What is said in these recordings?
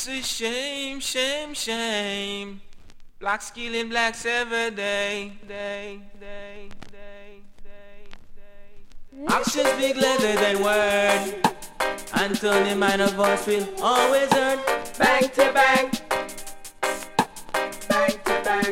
It's a shame, shame, shame. Blacks killing blacks every day. Actions speak louder than words. Anthony minor voice will always earn. Bang to bang. Bang to bang.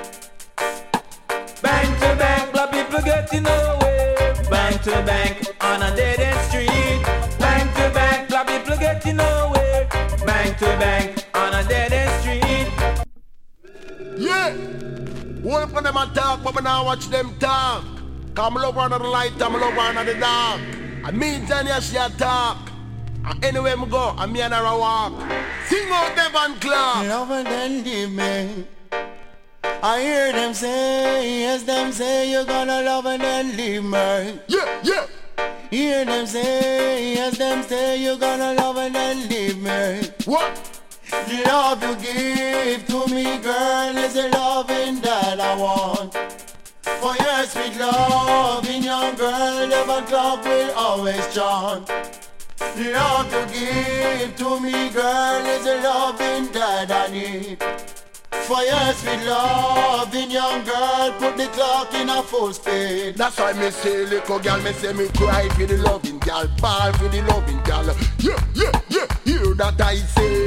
Bang to bang. Black people getting nowhere. Bang to bang on a dead end street. Bang to bang. Black people getting nowhere. Bang to bang on a dead end street. Yeah. One of them a talk, but we now watch them talk. Come love one of the light, I'm love one of the dark. I mean Tanya she a talk. And anywhere me go, I me and her a walk. Sing out Devon Clark. Love and leave me. I hear them say, yes, them say you're gonna love and then leave me. Yeah, yeah. Hear them say, yes, them say you're gonna love and then leave me. What? The love you give to me, girl, is the loving that I want. For your sweet love in young girl, Devon Clark will always chant. The love you give to me, girl, is the loving that I need. For your sweet love in young girl, put the clock in a full speed. That's why me say, little girl, me say me cry for the loving girl, ball for the loving girl. Yeah, yeah, yeah, hear that I say.